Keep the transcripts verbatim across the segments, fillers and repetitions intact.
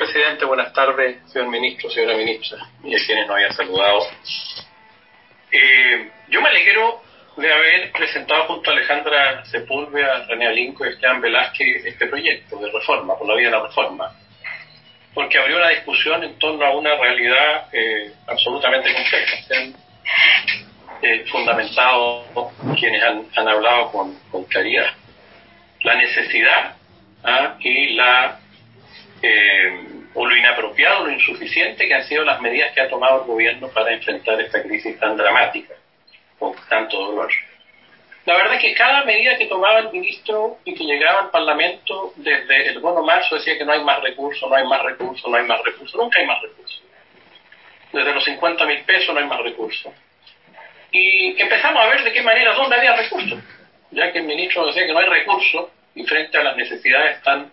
presidente. Buenas tardes, señor ministro, señora ministra, y a quienes nos hayan saludado. Eh, yo me alegro de haber presentado junto a Alejandra Sepúlveda, René Alinco y Esteban Velázquez este proyecto de reforma, por la vía de la reforma, porque abrió una discusión en torno a una realidad eh, absolutamente compleja. Se han eh, fundamentado quienes han, han hablado con, con claridad la necesidad ¿ah? y la eh, o lo inapropiado, lo insuficiente que han sido las medidas que ha tomado el gobierno para enfrentar esta crisis tan dramática, con tanto dolor. La verdad es que cada medida que tomaba el ministro y que llegaba al Parlamento, desde el bono marzo decía que no hay más recursos, no hay más recursos, no hay más recursos, nunca hay más recursos. Desde los cincuenta mil pesos no hay más recursos. Y empezamos a ver de qué manera, dónde había recursos, ya que el ministro decía que no hay recursos, y frente a las necesidades tan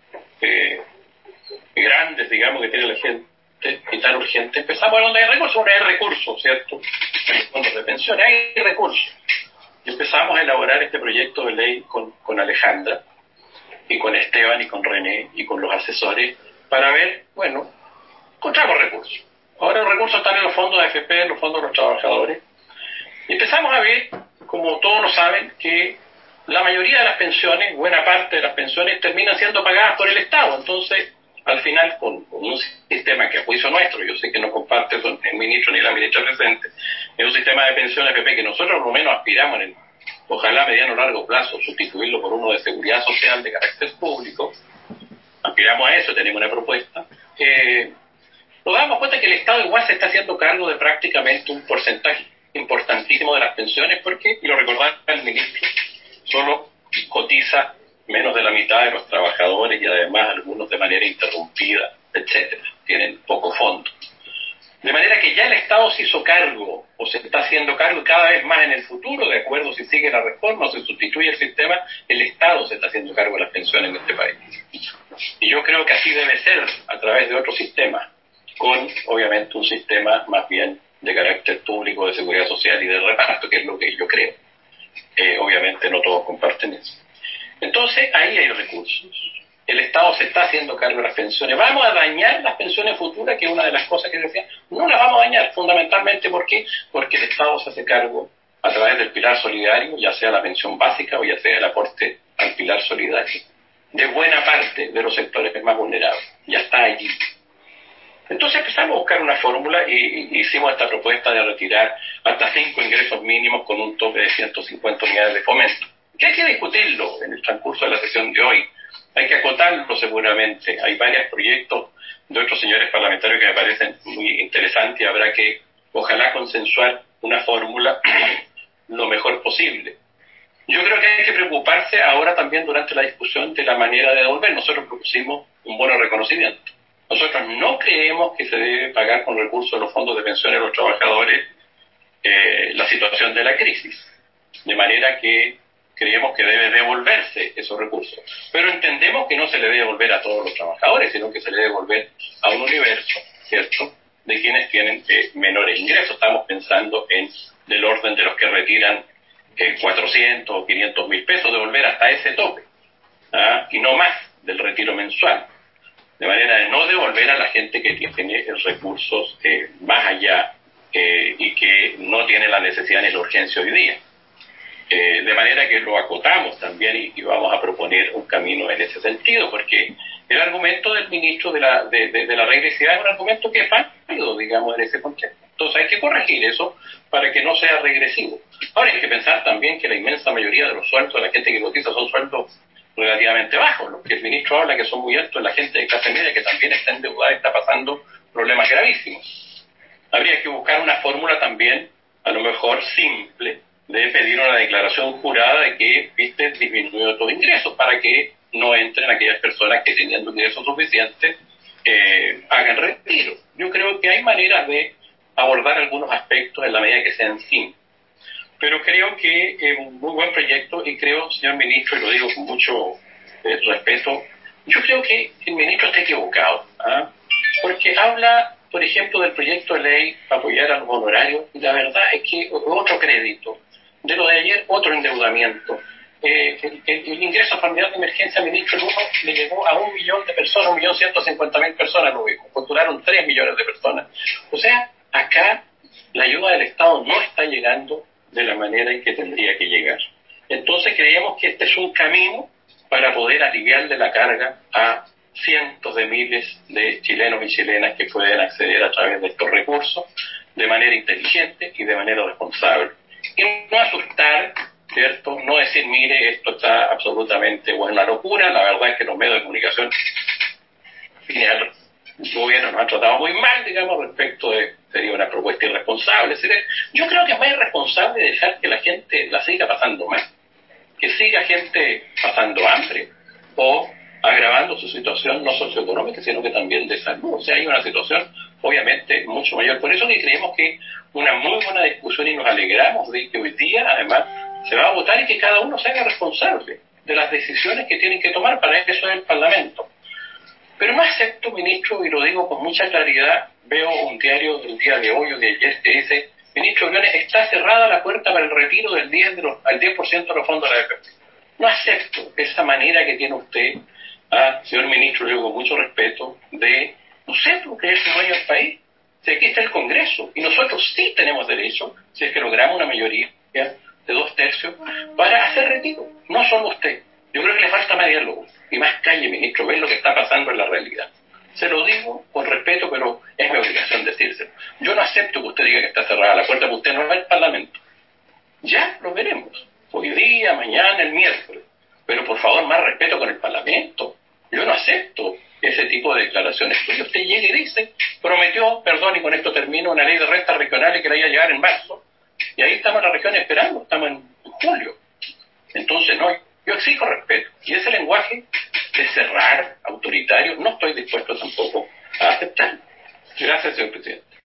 eh, grandes, digamos, que tiene la gente, y tan urgentes, empezamos a ver dónde hay recursos. Ahora hay recursos, ¿cierto? En los fondos de pensiones hay recursos. Y empezamos a elaborar este proyecto de ley con, con Alejandra, y con Esteban, y con René, y con los asesores, para ver, bueno, encontramos recursos. Ahora los recursos están en los fondos de A F P, en los fondos de los trabajadores. Y empezamos a ver, como todos lo saben, que la mayoría de las pensiones, buena parte de las pensiones, terminan siendo pagadas por el Estado. Entonces, al final, con, con un sistema que a juicio nuestro, yo sé que no comparte el ministro ni la ministra presente, es un sistema de pensiones F P que nosotros por lo menos aspiramos, en, ojalá a mediano o largo plazo, sustituirlo por uno de seguridad social de carácter público. Aspiramos a eso, tenemos una propuesta. Eh, nos damos cuenta que el Estado igual se está haciendo cargo de prácticamente un porcentaje importantísimo de las pensiones, porque, y lo recordaba el ministro, solo cotiza menos de la mitad de los trabajadores y además algunos de manera interrumpida, etcétera. Tienen poco fondo. De manera que ya el Estado se hizo cargo, o se está haciendo cargo cada vez más en el futuro, de acuerdo si sigue la reforma o se sustituye el sistema, el Estado se está haciendo cargo de las pensiones en este país. Y yo creo que así debe ser a través de otro sistema, con obviamente un sistema más bien de carácter público, de seguridad social y de reparto, que es lo que yo creo. Eh, obviamente no todos comparten eso. Entonces ahí hay recursos. El Estado se está haciendo cargo de las pensiones. ¿Vamos a dañar las pensiones futuras? Que es una de las cosas que decía. No las vamos a dañar, fundamentalmente ¿por qué? Porque el Estado se hace cargo a través del pilar solidario, ya sea la pensión básica o ya sea el aporte al pilar solidario, de buena parte de los sectores más vulnerables. Ya está allí. Entonces empezamos a buscar una fórmula y, y hicimos esta propuesta de retirar hasta cinco ingresos mínimos con un tope de ciento cincuenta unidades de fomento. Que hay que discutirlo en el transcurso de la sesión de hoy. Hay que acotarlo seguramente. Hay varios proyectos de otros señores parlamentarios que me parecen muy interesantes y habrá que, ojalá, consensuar una fórmula lo mejor posible. Yo creo que hay que preocuparse ahora también durante la discusión de la manera de devolver. Nosotros propusimos un bono de reconocimiento. Nosotros no creemos que se debe pagar con recursos de los fondos de pensiones de los trabajadores eh, la situación de la crisis. De manera que creemos que debe devolverse esos recursos. Pero entendemos que no se le debe devolver a todos los trabajadores, sino que se le debe devolver a un universo, ¿cierto?, de quienes tienen eh, menores ingresos. Estamos pensando en del orden de los que retiran eh, cuatrocientos o quinientos mil pesos, devolver hasta ese tope, ¿ah? Y no más del retiro mensual. De manera de no devolver a la gente que tiene recursos eh, más allá eh, y que no tiene la necesidad ni la urgencia hoy día. Eh, de manera que lo acotamos también y, y vamos a proponer un camino en ese sentido, porque el argumento del ministro de la, de, de, de la regresividad es un argumento que es válido, digamos, en ese contexto. Entonces hay que corregir eso para que no sea regresivo. Ahora hay que pensar también que la inmensa mayoría de los sueldos de la gente que cotiza son sueldos relativamente bajos. Lo que el ministro habla que son muy altos, la gente de clase media que también está endeudada y está pasando problemas gravísimos. Habría que buscar una fórmula también, a lo mejor simple, de pedir una declaración jurada de que, viste, disminuyó tus ingresos, para que no entren aquellas personas que teniendo ingresos suficientes eh, hagan retiro. Yo creo que hay maneras de abordar algunos aspectos en la medida que sean simples. Pero creo que es un muy buen proyecto y creo, señor ministro, y lo digo con mucho eh, respeto, yo creo que el ministro está equivocado, ¿ah? Porque habla, por ejemplo, del proyecto de ley para apoyar a los honorarios, y la verdad es que otro crédito, de lo de ayer, otro endeudamiento. eh, el, el, el ingreso familiar de emergencia, ministro, el uno le llegó a un millón de personas, un millón ciento cincuenta mil personas lo vimos, postularon tres millones de personas. O sea, acá la ayuda del Estado no está llegando de la manera en que tendría que llegar. Entonces creemos que este es un camino para poder aliviarle la carga a cientos de miles de chilenos y chilenas que pueden acceder a través de estos recursos de manera inteligente y de manera responsable. Y no asustar, ¿cierto? No decir, mire, esto está absolutamente o es una locura. La verdad es que los medios de comunicación, el gobierno nos ha tratado muy mal, digamos, respecto de, sería una propuesta irresponsable. Yo creo que es más irresponsable dejar que la gente la siga pasando mal, que siga gente pasando hambre o agravando su situación no socioeconómica, sino que también de salud. O sea, hay una situación obviamente mucho mayor. Por eso que creemos que una muy buena discusión y nos alegramos de que hoy día, además, se va a votar y que cada uno se haga responsable de las decisiones que tienen que tomar. Para eso es el Parlamento. Pero no acepto, ministro, y lo digo con mucha claridad, veo un diario del día de hoy o de ayer que dice, ministro Briones, está cerrada la puerta para el retiro del diez de los, al diez por ciento de los fondos de la A F P. No acepto esa manera que tiene usted, ah, señor ministro, le digo con mucho respeto, de, no sé, porque es el dueño del país. Si aquí está el Congreso, y nosotros sí tenemos derecho, si es que logramos una mayoría de dos tercios, para hacer retiro, no solo usted. Yo creo que le falta más diálogo y más calle, ministro, ver lo que está pasando en la realidad. Se lo digo con respeto, pero es mi obligación decírselo. Yo no acepto que usted diga que está cerrada la puerta, porque usted no va al Parlamento. Ya lo veremos, hoy día, mañana, el miércoles. Pero por favor, más respeto con el Parlamento. Yo no acepto ese tipo de declaraciones. Porque usted llega y dice, prometió, perdón, y con esto termino, una ley de rentas regionales que la iba a llegar en marzo, y ahí estamos en la región esperando, estamos en julio. Entonces, no, yo exijo respeto. Y ese lenguaje de cerrar, autoritario, no estoy dispuesto tampoco a aceptar. Gracias, señor presidente.